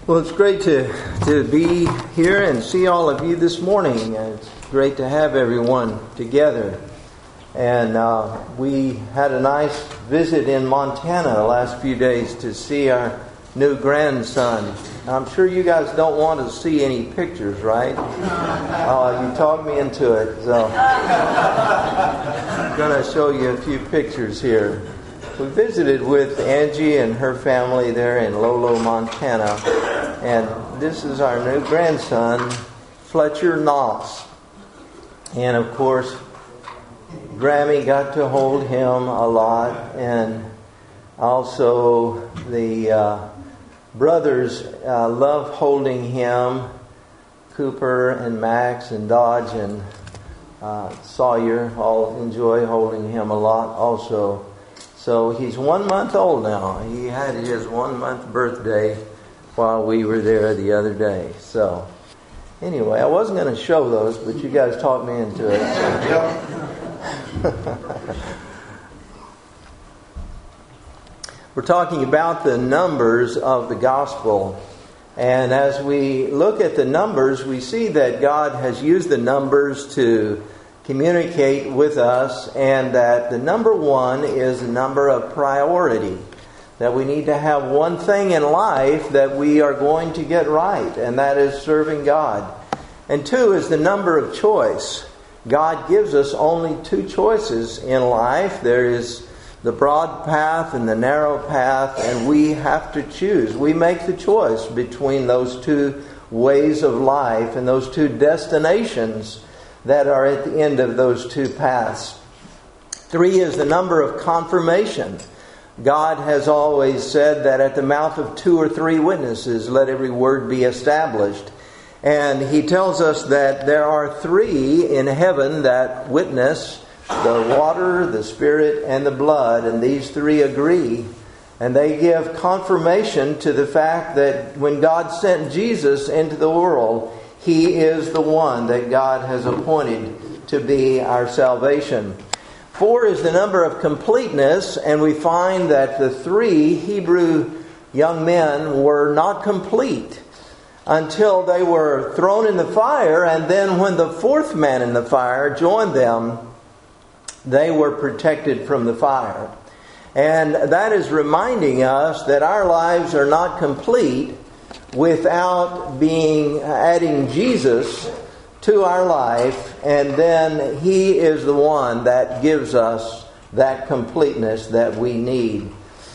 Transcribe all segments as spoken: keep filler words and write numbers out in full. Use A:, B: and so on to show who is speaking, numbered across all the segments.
A: Well, it's great to, to be here and see all of you this morning. It's great to have everyone together. And uh, we had a nice visit in Montana the last few days to see our new grandson. I'm sure you guys don't want to see any pictures, right? Uh, you talked me into it, so I'm going to show you a few pictures here. We visited with Angie and her family there in Lolo, Montana. And this is our new grandson, Fletcher Knox. And of course, Grammy got to hold him a lot. And also the uh, brothers uh, love holding him. Cooper and Max and Dodge and uh, Sawyer all enjoy holding him a lot also. So he's one month old now. He had his one month birthday while we were there the other day. So anyway, I wasn't going to show those, but you guys talked me into it. So. We're talking about the numbers of the gospel. And as we look at the numbers, we see that God has used the numbers to communicate with us, and that the number one is a number of priority. That we need to have one thing in life that we are going to get right, and that is serving God. And two is the number of choice. God gives us only two choices in life. There is the broad path and the narrow path, and we have to choose. We make the choice between those two ways of life and those two destinations that are at the end of those two paths. Three is the number of confirmation. God has always said that at the mouth of two or three witnesses, let every word be established. And He tells us that there are three in heaven that witness: the water, the Spirit, and the blood. And these three agree. And they give confirmation to the fact that when God sent Jesus into the world, He is the one that God has appointed to be our salvation. Four is the number of completeness, and we find that the three Hebrew young men were not complete until they were thrown in the fire, and then when the fourth man in the fire joined them, they were protected from the fire. And that is reminding us that our lives are not complete without being adding Jesus to our life, and then He is the one that gives us that completeness that we need.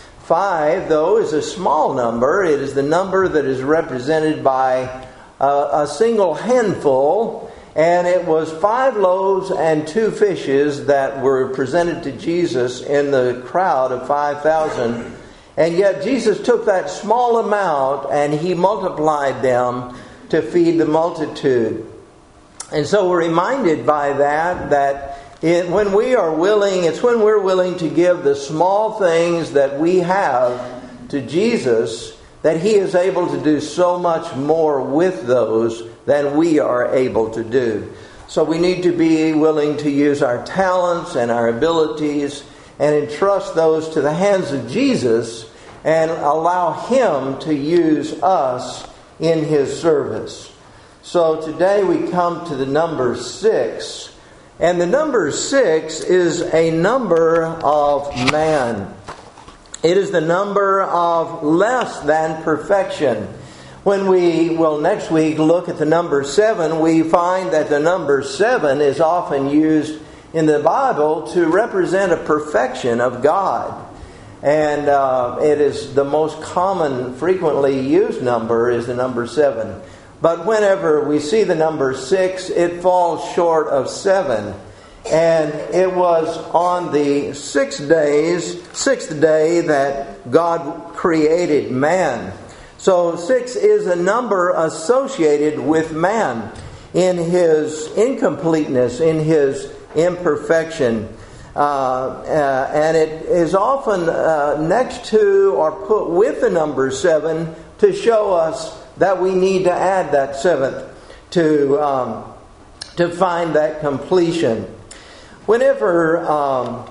A: Five, though, is a small number. It is the number that is represented by a, a single handful, and it was five loaves and two fishes that were presented to Jesus in the crowd of five thousand. And yet Jesus took that small amount and He multiplied them to feed the multitude. And so we're reminded by that, that it, when we are willing, it's when we're willing to give the small things that we have to Jesus, that He is able to do so much more with those than we are able to do. So we need to be willing to use our talents and our abilities and entrust those to the hands of Jesus and allow Him to use us in His service. So today we come to the number six. And the number six is a number of man. It is the number of less than perfection. When we will next week look at the number seven, we find that the number seven is often used in the Bible to represent a perfection of God. And uh, it is the most common, frequently used number is the number seven. But whenever we see the number six, it falls short of seven. And it was on the six days, sixth day that God created man. So six is a number associated with man in his incompleteness, in his imperfection. Uh, uh, and it is often uh, next to or put with the number seven to show us that we need to add that seventh to um, to find that completion. Whenever um,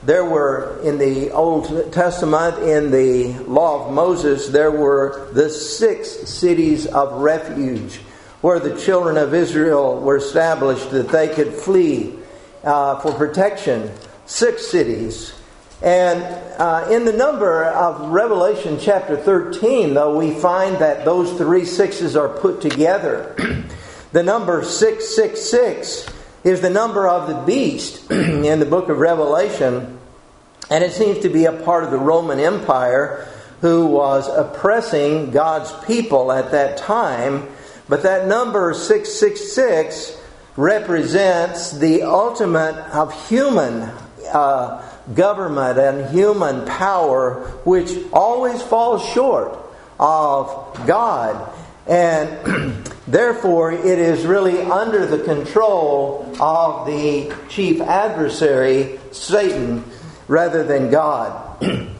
A: there were, in the Old Testament, in the law of Moses, there were the six cities of refuge where the children of Israel were established that they could flee uh, for protection. Six cities. And uh, in the number of Revelation chapter thirteen, though, we find that those three sixes are put together. The number six six six is the number of the beast in the book of Revelation. And it seems to be a part of the Roman Empire who was oppressing God's people at that time. But that number six six six represents the ultimate of human uh, government and human power, which always falls short of God. And therefore, it is really under the control of the chief adversary, Satan, rather than God.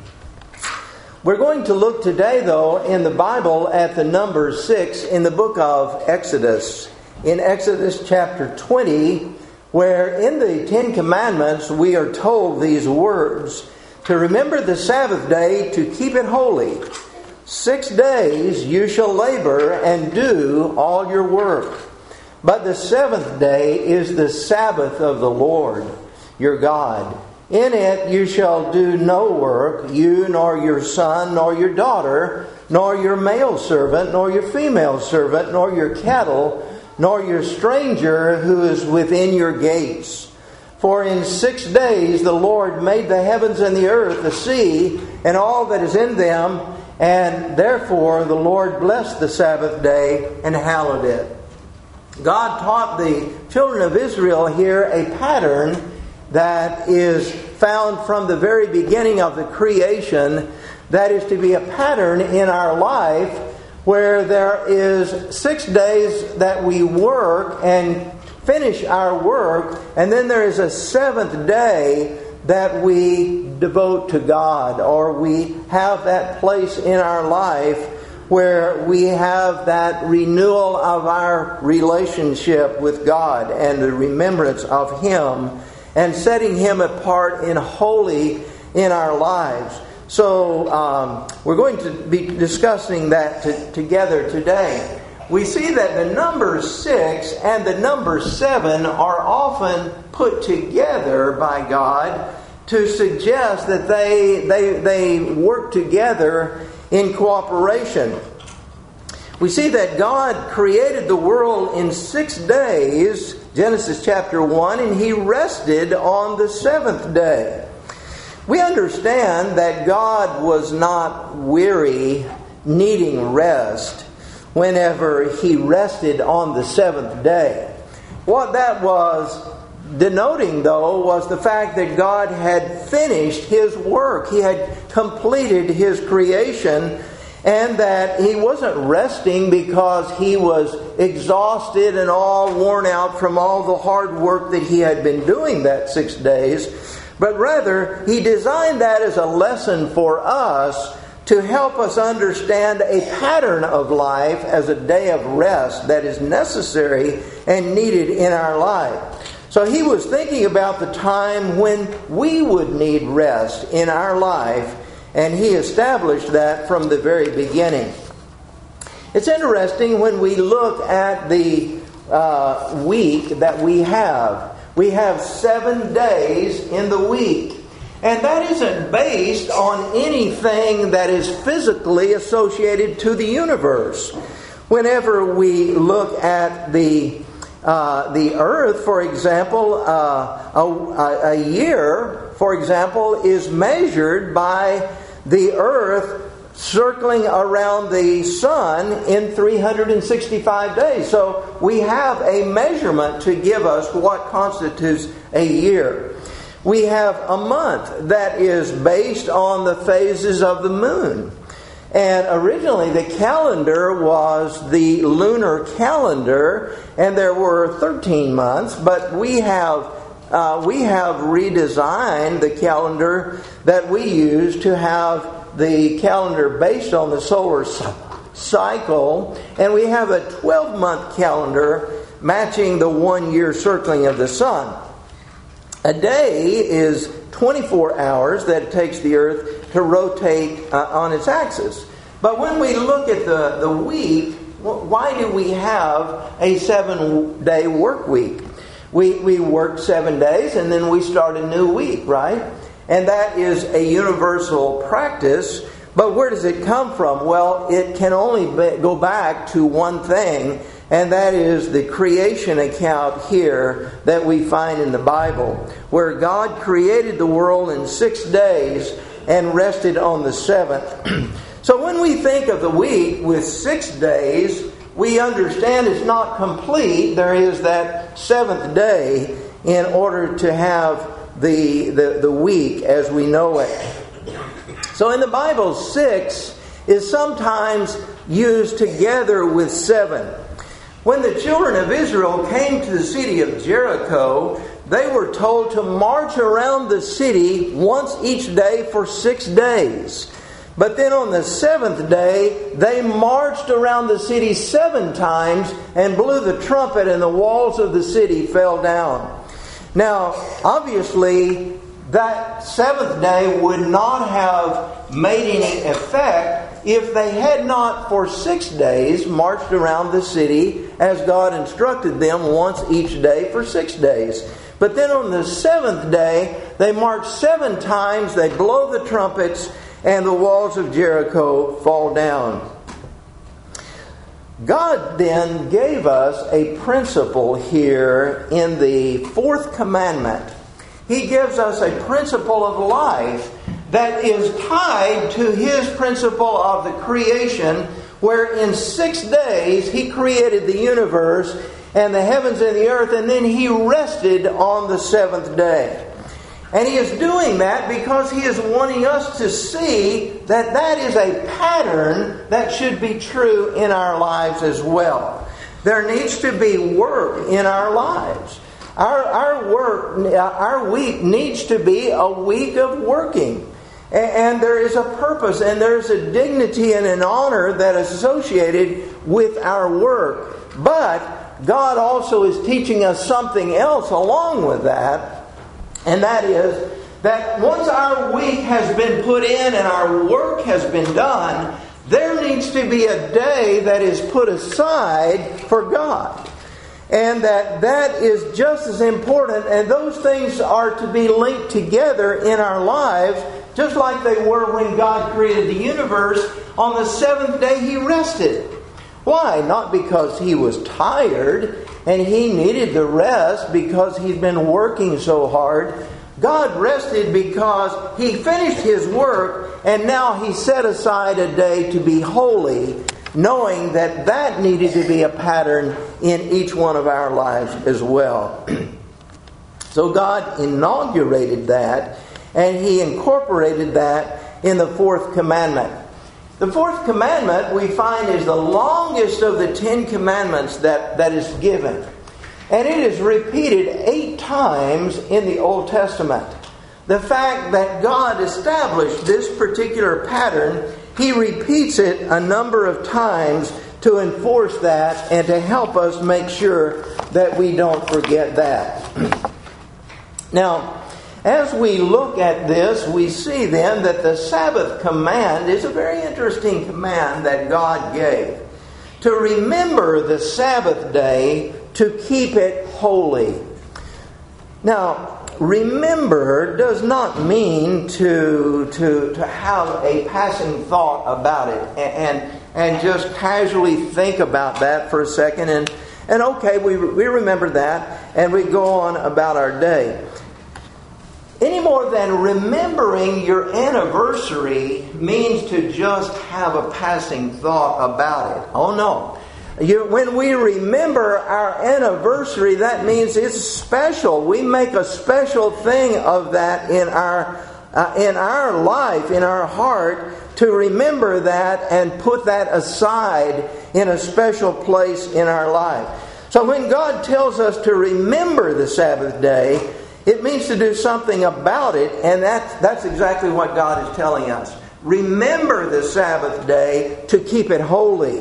A: We're going to look today, though, in the Bible at the number six in the book of Exodus. In Exodus chapter twenty, where in the Ten Commandments we are told these words: to remember the Sabbath day, to keep it holy. Six days you shall labor and do all your work. But the seventh day is the Sabbath of the Lord your God. In it you shall do no work, you nor your son, nor your daughter, nor your male servant, nor your female servant, nor your cattle, nor your stranger who is within your gates. For in six days the Lord made the heavens and the earth, the sea, and all that is in them, and therefore the Lord blessed the Sabbath day and hallowed it. God taught the children of Israel here a pattern that is found from the very beginning of the creation, that is to be a pattern in our life where there is six days that we work and finish our work, and then there is a seventh day that we devote to God, or we have that place in our life where we have that renewal of our relationship with God and the remembrance of Him and setting Him apart and holy in our lives. So um, we're going to be discussing that t- together today. We see that the number six and the number seven are often put together by God to suggest that they, they, they work together in cooperation. We see that God created the world in six days, Genesis chapter one, and He rested on the seventh day. We understand that God was not weary, needing rest, whenever He rested on the seventh day. What that was denoting, though, was the fact that God had finished His work. He had completed His creation, and that He wasn't resting because He was exhausted and all worn out from all the hard work that He had been doing that six days. But rather, He designed that as a lesson for us to help us understand a pattern of life as a day of rest that is necessary and needed in our life. So He was thinking about the time when we would need rest in our life, and He established that from the very beginning. It's interesting when we look at the uh, week that we have. We have seven days in the week. And that isn't based on anything that is physically associated to the universe. Whenever we look at the uh, the earth, for example, uh, a, a year, for example, is measured by the earth circling around the sun in three hundred sixty-five days. So we have a measurement to give us what constitutes a year. We have a month that is based on the phases of the moon. And originally the calendar was the lunar calendar, and there were thirteen months, but we have uh, we have redesigned the calendar that we use to have the calendar based on the solar cycle, and we have a twelve-month calendar matching the one-year circling of the sun. A day is twenty-four hours that it takes the earth to rotate uh, on its axis. But when we look at the, the week, why do we have a seven-day work week? We, we work seven days and then we start a new week, right? And that is a universal practice. But where does it come from? Well, it can only be, go back to one thing, and that is the creation account here that we find in the Bible, where God created the world in six days and rested on the seventh. So when we think of the week with six days, we understand it's not complete. There is that seventh day in order to have the, the, the week as we know it. So in the Bible, six is sometimes used together with seven. When the children of Israel came to the city of Jericho, they were told to march around the city once each day for six days. But then on the seventh day, they marched around the city seven times and blew the trumpet, and the walls of the city fell down. Now, obviously, that seventh day would not have made any effect if they had not for six days marched around the city as God instructed them once each day for six days. But then on the seventh day, they march seven times, they blow the trumpets, and the walls of Jericho fall down. God then gave us a principle here in the fourth commandment. He gives us a principle of life that is tied to His principle of the creation, where in six days He created the universe and the heavens and the earth, and then He rested on the seventh day. And He is doing that because He is wanting us to see that that is a pattern that should be true in our lives as well. There needs to be work in our lives. Our, our work, our week needs to be a week of working. And, and there is a purpose and there's a dignity and an honor that is associated with our work. But God also is teaching us something else along with that. And that is that once our week has been put in and our work has been done, there needs to be a day that is put aside for God. And that that is just as important, and those things are to be linked together in our lives, just like they were when God created the universe. On the seventh day He rested. Why? Not because He was tired and He needed the rest because He'd been working so hard. God rested because He finished His work, and now He set aside a day to be holy, knowing that that needed to be a pattern in each one of our lives as well. So God inaugurated that, and He incorporated that in the fourth commandment. The fourth commandment we find is the longest of the Ten Commandments that, that is given. And it is repeated eight times in the Old Testament. The fact that God established this particular pattern, He repeats it a number of times to enforce that and to help us make sure that we don't forget that. Now, as we look at this, we see then that the Sabbath command is a very interesting command that God gave. To remember the Sabbath day, to keep it holy. Now, remember does not mean to, to, to have a passing thought about it and, and, and just casually think about that for a second and, and okay, we, we remember that and we go on about our day. Any more than remembering your anniversary means to just have a passing thought about it. Oh no. You, when we remember our anniversary, that means it's special. We make a special thing of that in our uh, in our life, in our heart, to remember that and put that aside in a special place in our life. So when God tells us to remember the Sabbath day, it means to do something about it, and that's, that's exactly what God is telling us. Remember the Sabbath day to keep it holy.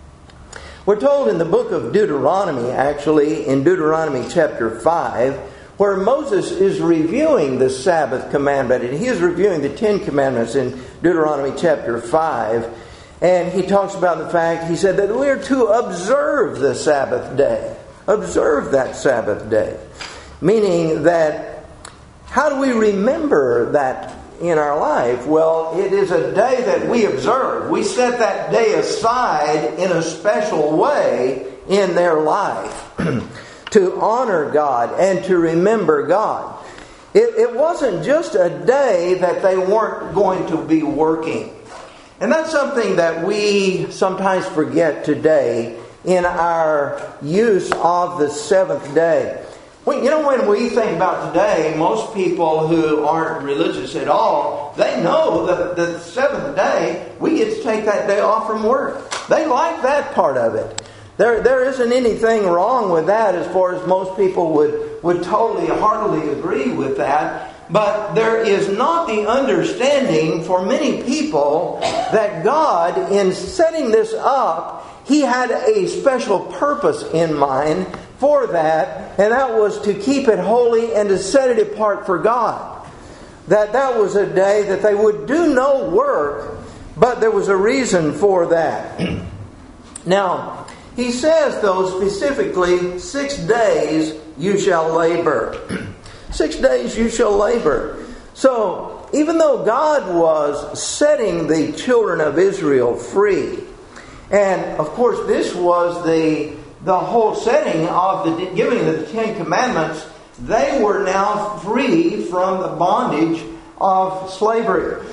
A: We're told in the book of Deuteronomy, actually, in Deuteronomy chapter five, where Moses is reviewing the Sabbath commandment. And he is reviewing the Ten Commandments in Deuteronomy chapter five. And he talks about the fact, he said that we are to observe the Sabbath day. Observe that Sabbath day. Meaning that, how do we remember that in our life? Well, it is a day that we observe. We set that day aside in a special way in their life to honor God and to remember God. It, it wasn't just a day that they weren't going to be working. And that's something that we sometimes forget today in our use of the seventh day. Well, you know, when we think about today, most people who aren't religious at all, they know that the seventh day, we get to take that day off from work. They like that part of it. There, there isn't anything wrong with that, as far as most people would, would totally, heartily agree with that. But there is not the understanding for many people that God, in setting this up, He had a special purpose in mind for that, and that was to keep it holy and to set it apart for God. That that was a day that they would do no work, but there was a reason for that. Now, He says, though, specifically, six days you shall labor. Six days you shall labor. So, even though God was setting the children of Israel free, and of course this was the, the whole setting of the giving of the Ten Commandments, they were now free from the bondage of slavery.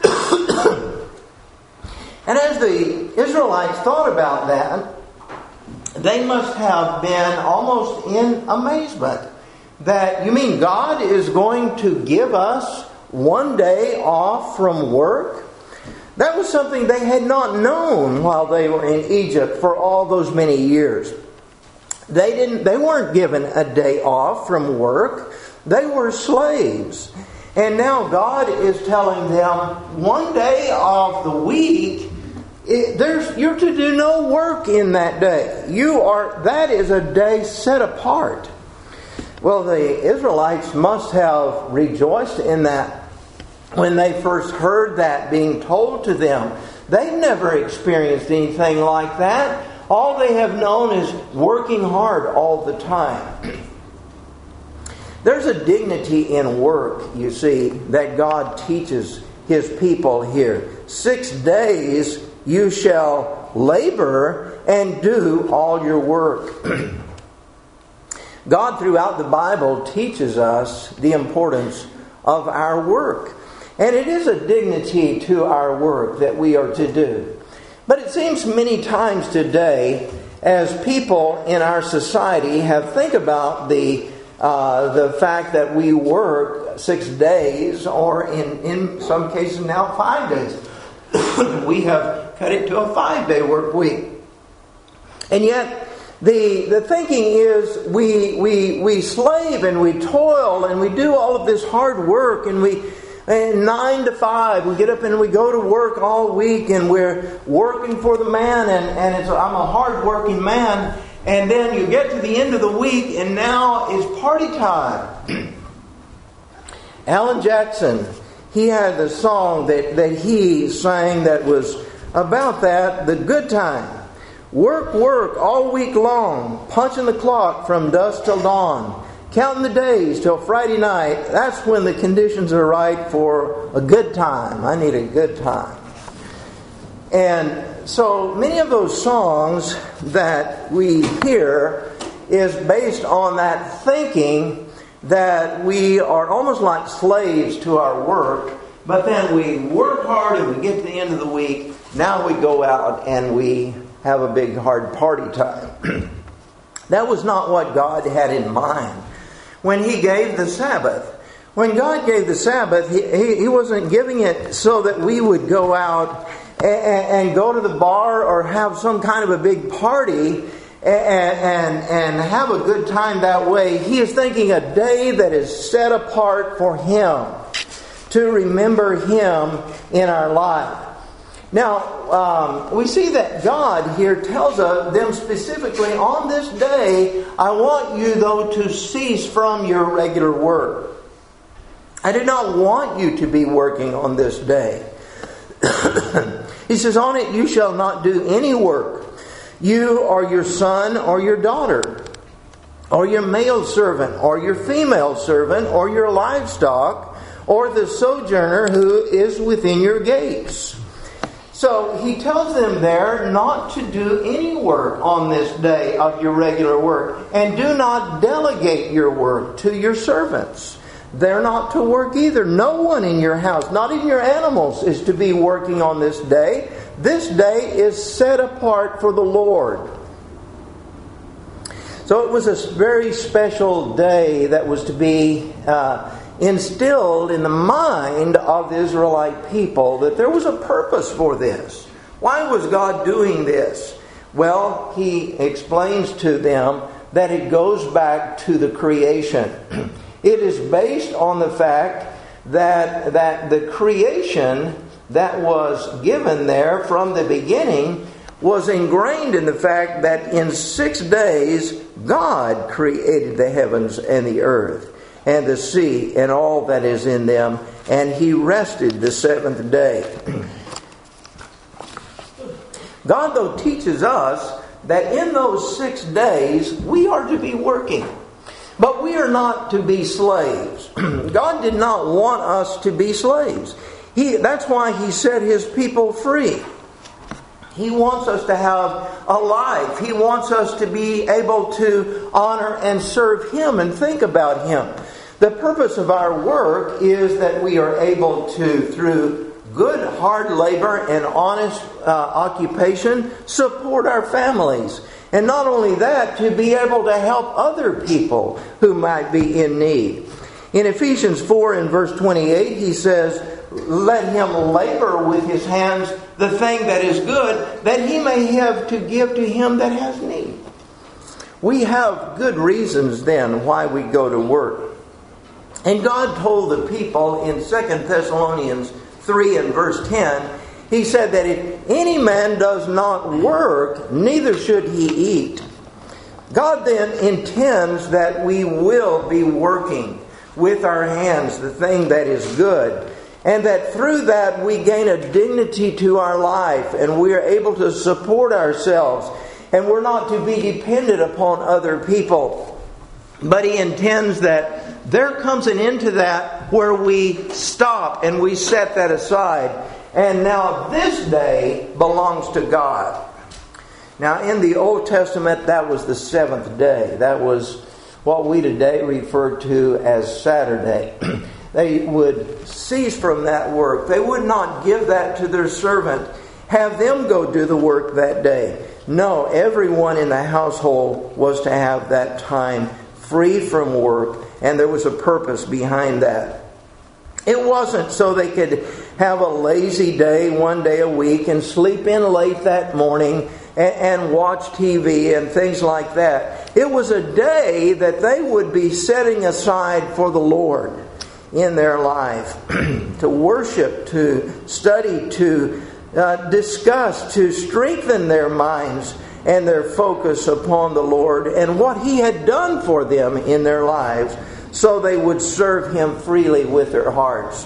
A: And as the Israelites thought about that, they must have been almost in amazement. That, you mean God is going to give us one day off from work? That was something they had not known while they were in Egypt for all those many years. They didn't. They weren't given a day off from work. They were slaves. And now God is telling them, one day of the week, it, there's, you're to do no work in that day. You are. That is a day set apart. Well, the Israelites must have rejoiced in that when they first heard that being told to them. They've never experienced anything like that. All they have known is working hard all the time. There's a dignity in work, you see, that God teaches His people here. Six days you shall labor and do all your work. God, throughout the Bible, teaches us the importance of our work. And it is a dignity to our work that we are to do. But it seems many times today, as people in our society have think about the uh, the fact that we work six days, or in, in some cases now five days. We have cut it to a five-day work week. And yet, The the thinking is we we we slave and we toil and we do all of this hard work, and we and nine to five we get up and we go to work all week, and we're working for the man, and, and it's I'm a hard working man, and then you get to the end of the week and now it's party time. Alan Jackson, he had a song that, that he sang that was about that, the good time. Work, work all week long, punching the clock from dusk till dawn, counting the days till Friday night. That's when the conditions are right for a good time. I need a good time. And so many of those songs that we hear is based on that thinking that we are almost like slaves to our work, but then we work hard and we get to the end of the week. Now we go out and we have a big hard party time. That was not what God had in mind when He gave the Sabbath. When God gave the Sabbath, He, he, he wasn't giving it so that we would go out and, and go to the bar or have some kind of a big party and, and, and have a good time that way. He is thinking a day that is set apart for Him, to remember Him in our life. Now, um, we see that God here tells us, them specifically, on this day, I want you, though, to cease from your regular work. I do not want you to be working on this day. He says, on it you shall not do any work. You or your son or your daughter, or your male servant, or your female servant, or your livestock, or the sojourner who is within your gates. So he tells them there not to do any work on this day of your regular work. And do not delegate your work to your servants. They're not to work either. No one in your house, not even your animals, is to be working on this day. This day is set apart for the Lord. So it was a very special day that was to be uh, instilled in the mind of the Israelite people, that there was a purpose for this. Why was God doing this? Well, He explains to them that it goes back to the creation. It is based on the fact that, that the creation that was given there from the beginning was ingrained in the fact that in six days God created the heavens and the earth and the sea and all that is in them, and He rested the seventh day. God, though, teaches us that in those six days we are to be working. But we are not to be slaves. God did not want us to be slaves. He, that's why He set His people free. He wants us to have a life. He wants us to be able to honor and serve Him and think about Him. The purpose of our work is that we are able to, through good hard labor and honest uh, occupation, support our families. And not only that, to be able to help other people who might be in need. In Ephesians four and verse twenty-eight, he says, let him labor with his hands the thing that is good, that he may have to give to him that has need. We have good reasons then why we go to work. And God told the people in Second Thessalonians three and verse ten, He said that if any man does not work, neither should he eat. God then intends that we will be working with our hands the thing that is good. And that through that we gain a dignity to our life and we are able to support ourselves. And we're not to be dependent upon other people. But He intends that there comes an end to that where we stop and we set that aside. And now this day belongs to God. Now in the Old Testament, that was the seventh day. That was what we today refer to as Saturday. They would cease from that work. They would not give that to their servant, have them go do the work that day. No, everyone in the household was to have that time free from work, and there was a purpose behind that. It wasn't so they could have a lazy day one day a week and sleep in late that morning and, and watch T V and things like that. It was a day that they would be setting aside for the Lord in their life to worship, to study, to uh, discuss, to strengthen their minds and their focus upon the Lord and what He had done for them in their lives, so they would serve Him freely with their hearts.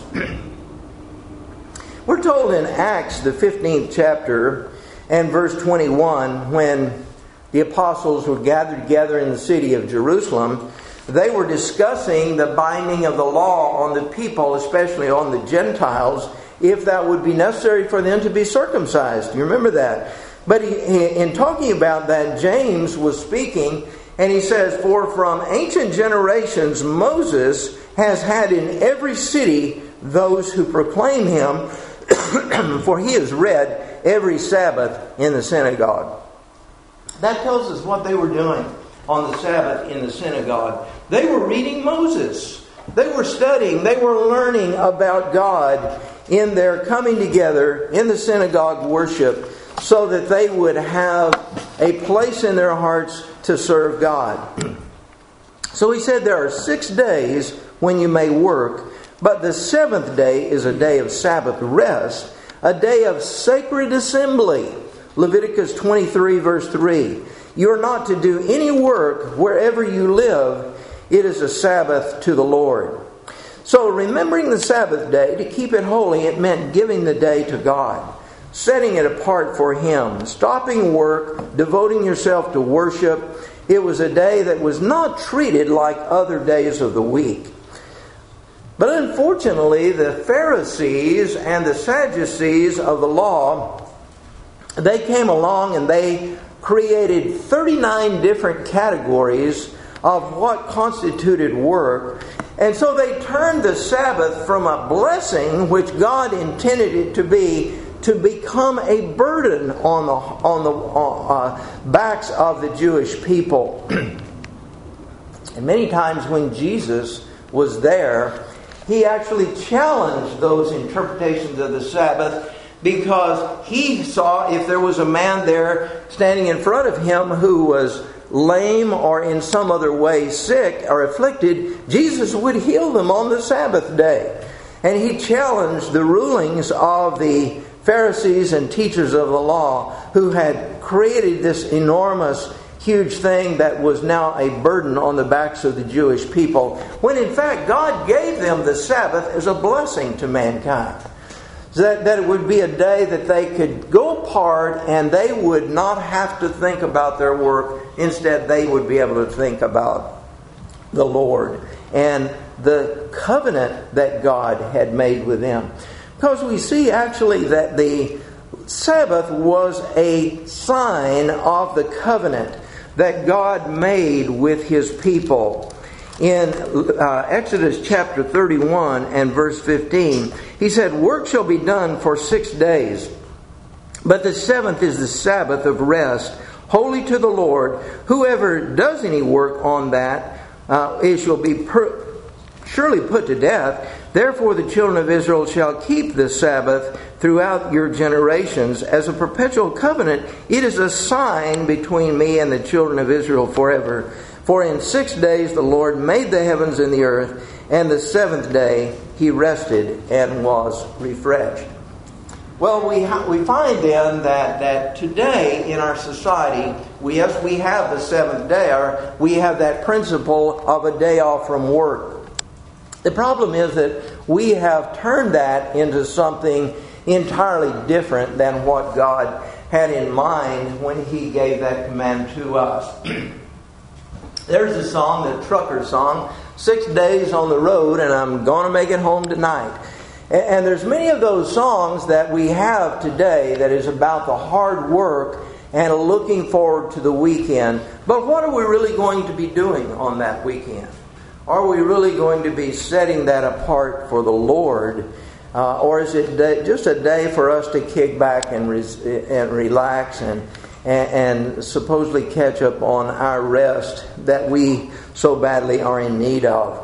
A: We're told in Acts, the fifteenth chapter, and verse twenty-one, when the apostles were gathered together in the city of Jerusalem, they were discussing the binding of the law on the people, especially on the Gentiles, if that would be necessary for them to be circumcised. You remember that? But he, in talking about that, James was speaking, and he says, for from ancient generations Moses has had in every city those who proclaim Him, for he is read every Sabbath in the synagogue. That tells us what they were doing on the Sabbath in the synagogue. They were reading Moses. They were studying. They were learning about God in their coming together in the synagogue worship, so that they would have a place in their hearts to serve God. So he said there are six days when you may work, but the seventh day is a day of Sabbath rest, a day of sacred assembly. Leviticus twenty-three verse three. You are not to do any work wherever you live. It is a Sabbath to the Lord. So remembering the Sabbath day, to keep it holy, it meant giving the day to God, setting it apart for Him, stopping work, devoting yourself to worship. It was a day that was not treated like other days of the week. But unfortunately, the Pharisees and the Sadducees of the law, they came along and they created thirty-nine different categories of what constituted work. And so they turned the Sabbath from a blessing, which God intended it to be, to become a burden on the on the uh, backs of the Jewish people. And many times when Jesus was there, He actually challenged those interpretations of the Sabbath, because He saw if there was a man there standing in front of Him who was lame or in some other way sick or afflicted, Jesus would heal them on the Sabbath day. And He challenged the rulings of the Pharisees and teachers of the law, who had created this enormous, huge thing that was now a burden on the backs of the Jewish people, when in fact God gave them the Sabbath as a blessing to mankind. That, that it would be a day that they could go apart and they would not have to think about their work. Instead, they would be able to think about the Lord and the covenant that God had made with them. Because we see actually that the Sabbath was a sign of the covenant that God made with His people. In uh, Exodus chapter thirty-one and verse fifteen, He said, "Work shall be done for six days, but the seventh is the Sabbath of rest, holy to the Lord. Whoever does any work on that, uh, it shall be per- surely put to death. Therefore the children of Israel shall keep the Sabbath throughout your generations as a perpetual covenant. It is a sign between me and the children of Israel forever. For in six days the Lord made the heavens and the earth, and the seventh day He rested and was refreshed." Well, we ha- we find then that, that today in our society, we yes, we have the seventh day, or we have that principle of a day off from work. The problem is that we have turned that into something entirely different than what God had in mind when He gave that command to us. There's a song, the trucker song, six days on the road and I'm going to make it home tonight. And there's many of those songs that we have today that is about the hard work and looking forward to the weekend. But what are we really going to be doing on that weekend? Are we really going to be setting that apart for the Lord? Uh, or is it day, just a day for us to kick back and, res- and relax and And, and supposedly catch up on our rest that we so badly are in need of?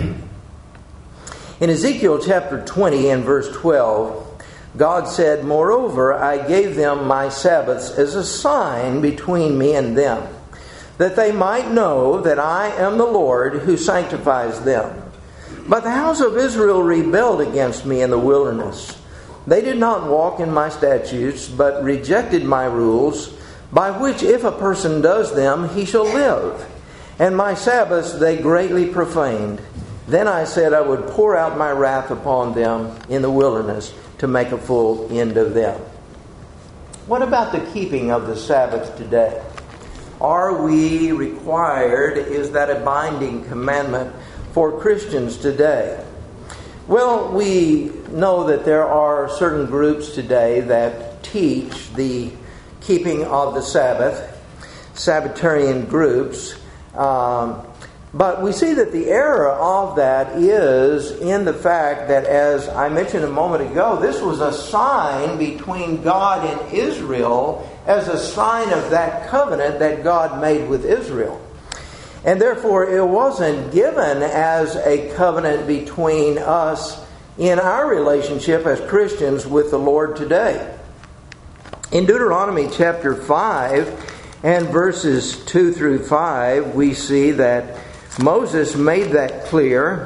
A: In Ezekiel chapter twenty and verse twelve, God said, "Moreover, I gave them my Sabbaths as a sign between me and them, that they might know that I am the Lord who sanctifies them. But the house of Israel rebelled against me in the wilderness. They did not walk in my statutes, but rejected my rules, by which if a person does them, he shall live. And my Sabbaths they greatly profaned. Then I said I would pour out my wrath upon them in the wilderness to make a full end of them." What about the keeping of the Sabbath today? Are we required? Is that a binding commandment for Christians today? Well, we know that there are certain groups today that teach the keeping of the Sabbath, Sabbatarian groups. Um, but we see that the error of that is in the fact that, as I mentioned a moment ago, this was a sign between God and Israel, as a sign of that covenant that God made with Israel. And therefore it wasn't given as a covenant between us in our relationship as Christians with the Lord today. In Deuteronomy chapter five and verses two through five, we see that Moses made that clear.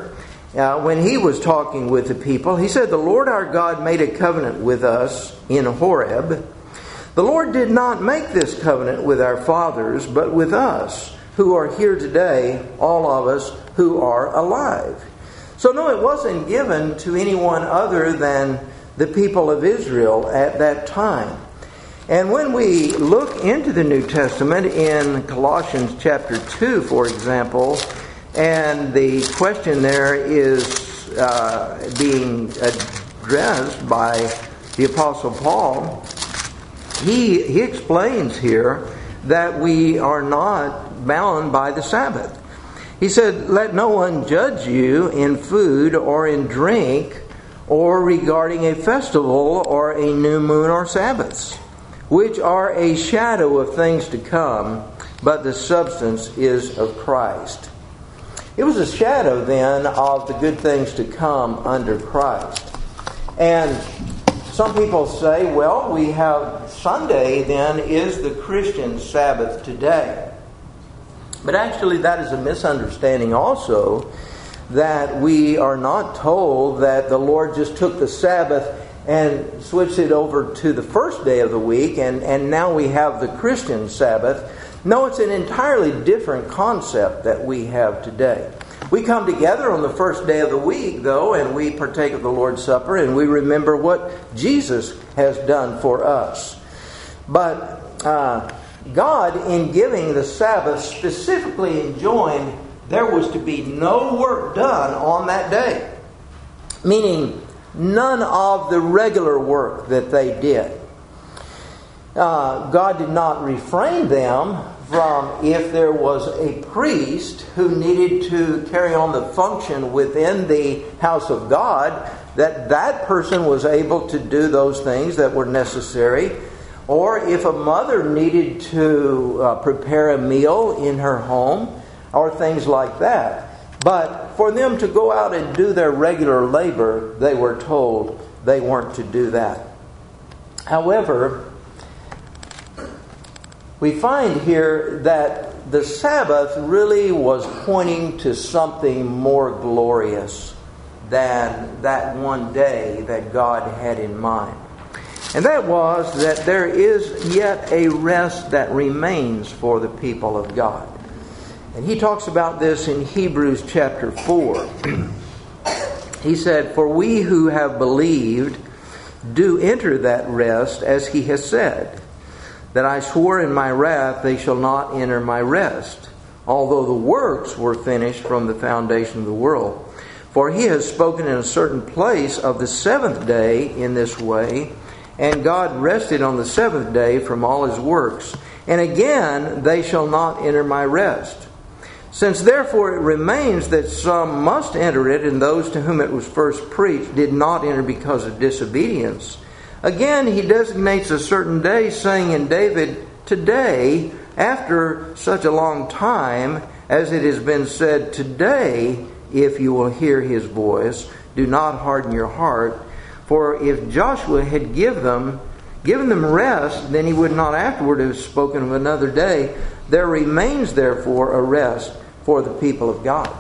A: uh, when he was talking with the people, he said, "The Lord our God made a covenant with us in Horeb. The Lord did not make this covenant with our fathers, but with us, who are here today, all of us who are alive." So no, it wasn't given to anyone other than the people of Israel at that time. And when we look into the New Testament in Colossians chapter two, for example, and the question there is uh, being addressed by the Apostle Paul, he, he explains here that we are not bound by the Sabbath. He said, "Let no one judge you in food or in drink or regarding a festival or a new moon or Sabbaths, which are a shadow of things to come, but the substance is of Christ." It was a shadow then of the good things to come under Christ. And some people say, well, we have Sunday then is the Christian Sabbath today. But actually that is a misunderstanding also, that we are not told that the Lord just took the Sabbath and switched it over to the first day of the week and, and now we have the Christian Sabbath. No, it's an entirely different concept that we have today. We come together on the first day of the week, though, and we partake of the Lord's Supper and we remember what Jesus has done for us. But uh, God, in giving the Sabbath, specifically enjoined there was to be no work done on that day. Meaning, none of the regular work that they did. Uh, God did not refrain them from, if there was a priest who needed to carry on the function within the house of God, that that person was able to do those things that were necessary. Or if a mother needed to uh, prepare a meal in her home, or things like that. But for them to go out and do their regular labor, they were told they weren't to do that. However, we find here that the Sabbath really was pointing to something more glorious than that one day that God had in mind. And that was that there is yet a rest that remains for the people of God. And he talks about this in Hebrews chapter four. He said, "For we who have believed do enter that rest, as he has said, that I swore in my wrath they shall not enter my rest, although the works were finished from the foundation of the world. For he has spoken in a certain place of the seventh day in this way, and God rested on the seventh day from all his works. And again, they shall not enter my rest. Since therefore it remains that some must enter it, and those to whom it was first preached did not enter because of disobedience. Again, he designates a certain day, saying in David, Today, after such a long time, as it has been said, Today, if you will hear his voice, do not harden your heart. For if Joshua had give them, given them rest, then he would not afterward have spoken of another day. There remains therefore a rest for the people of God."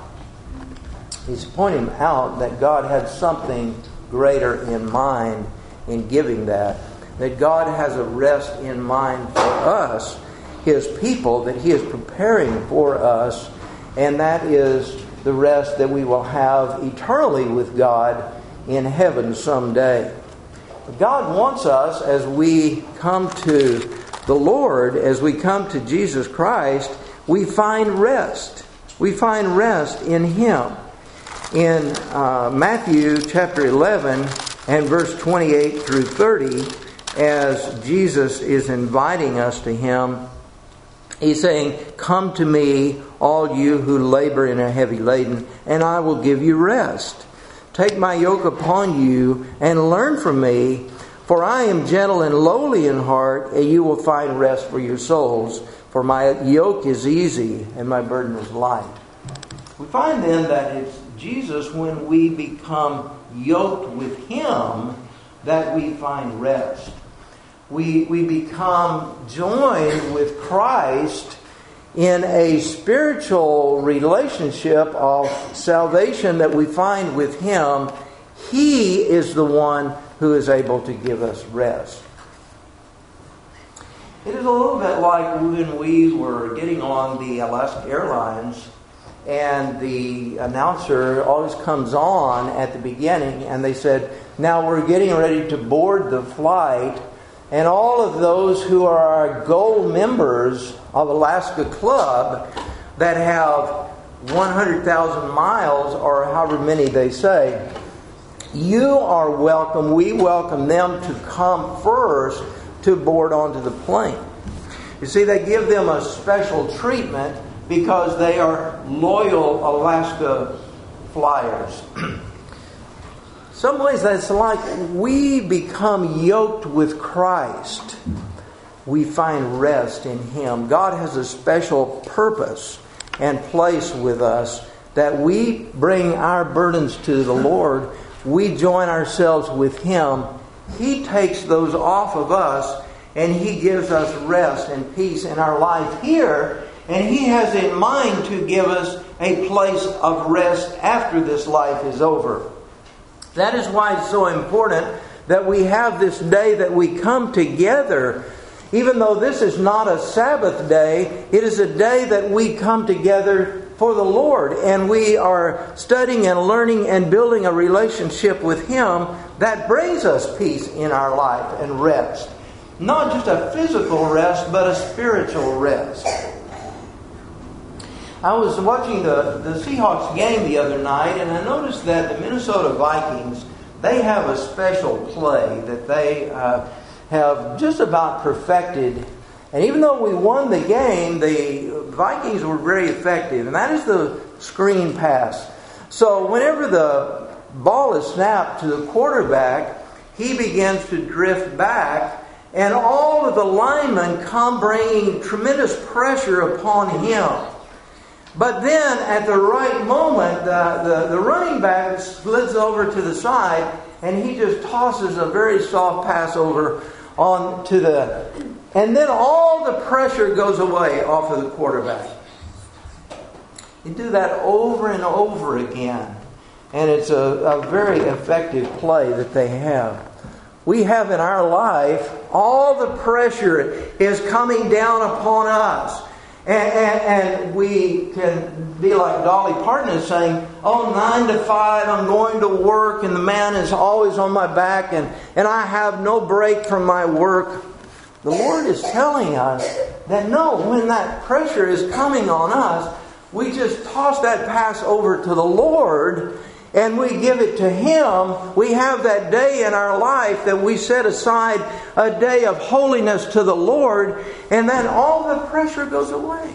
A: He's pointing out that God had something greater in mind in giving that. That God has a rest in mind for us, his people, that he is preparing for us. And that is the rest that we will have eternally with God in heaven someday. But God wants us, as we come to the Lord, as we come to Jesus Christ, we find rest. We find rest in him. In uh, Matthew chapter eleven and verse twenty-eight through thirty, as Jesus is inviting us to him, he's saying, "Come to me, all you who labor and are heavy laden, and I will give you rest. Take my yoke upon you and learn from me, for I am gentle and lowly in heart, and you will find rest for your souls. For my yoke is easy and my burden is light." We find then that it's Jesus, when we become yoked with him, that we find rest. We, we become joined with Christ in a spiritual relationship of salvation that we find with Him, He is the one who is able to give us rest. It is a little bit like when we were getting on the Alaska Airlines, and the announcer always comes on at the beginning, and they said, now we're getting ready to board the flight, and all of those who are our gold members of Alaska Club that have one hundred thousand miles, or however many they say, you are welcome. We welcome them to come first to board onto the plane. You see, they give them a special treatment because they are loyal Alaska flyers. Some ways that's like we become yoked with Christ. We find rest in Him. God has a special purpose and place with us that we bring our burdens to the Lord. We join ourselves with Him. He takes those off of us, and He gives us rest and peace in our life here. And He has in mind to give us a place of rest after this life is over. That is why it's so important that we have this day that we come together. Even though this is not a Sabbath day, it is a day that we come together for the Lord. And we are studying and learning and building a relationship with Him that brings us peace in our life and rest. Not just a physical rest, but a spiritual rest. I was watching the, the Seahawks game the other night, and I noticed that the Minnesota Vikings, they have a special play that they uh, have just about perfected. And even though we won the game, the Vikings were very effective, and that is the screen pass. So whenever the ball is snapped to the quarterback, he begins to drift back, and all of the linemen come bringing tremendous pressure upon him. But then, at the right moment, the, the, the running back slides over to the side, and he just tosses a very soft pass over on to the... And then all the pressure goes away off of the quarterback. You do that over and over again, and it's a, a very effective play that they have. We have in our life, all the pressure is coming down upon us. And, and, and we can be like Dolly Parton is saying, oh, nine to five, I'm going to work, and the man is always on my back, and, and I have no break from my work. The Lord is telling us that no, when that pressure is coming on us, we just toss that pass over to the Lord, and we give it to Him. We have that day in our life that we set aside, a day of holiness to the Lord, and then all the pressure goes away.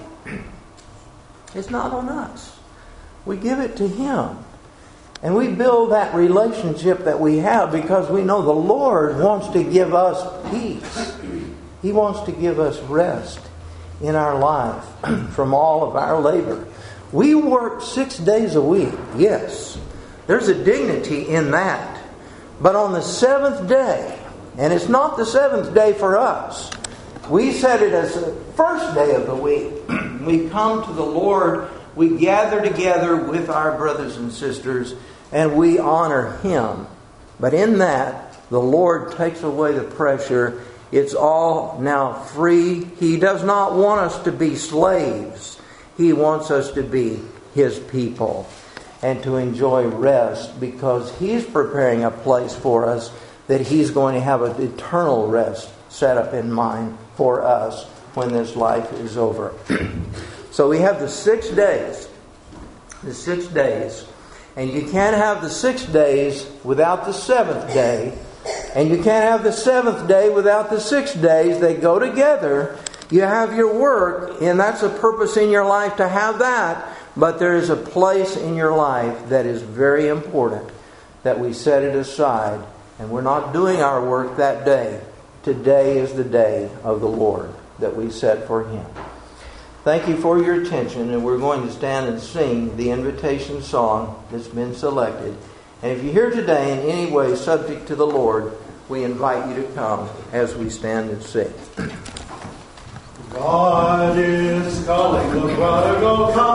A: It's not on us. We give it to Him. And we build that relationship that we have because we know the Lord wants to give us peace. He wants to give us rest in our life from all of our labor. We work six days a week, yes. There's a dignity in that. But on the seventh day, and it's not the seventh day for us, we set it as the first day of the week. We come to the Lord, we gather together with our brothers and sisters, and we honor Him. But in that, the Lord takes away the pressure. It's all now free. He does not want us to be slaves. He wants us to be His people and to enjoy rest, because He's preparing a place for us that He's going to have an eternal rest set up in mind for us when this life is over. So we have the six days. The six days. And you can't have the six days without the seventh day. And you can't have the seventh day without the six days. They go together. You have your work, and that's a purpose in your life to have that. But there is a place in your life that is very important, that we set it aside. And we're not doing our work that day. Today is the day of the Lord that we set for Him. Thank you for your attention, and we're going to stand and sing the invitation song that's been selected. And if you're here today in any way subject to the Lord, we invite you to come as we stand and sing.
B: God is calling the prodigal, come.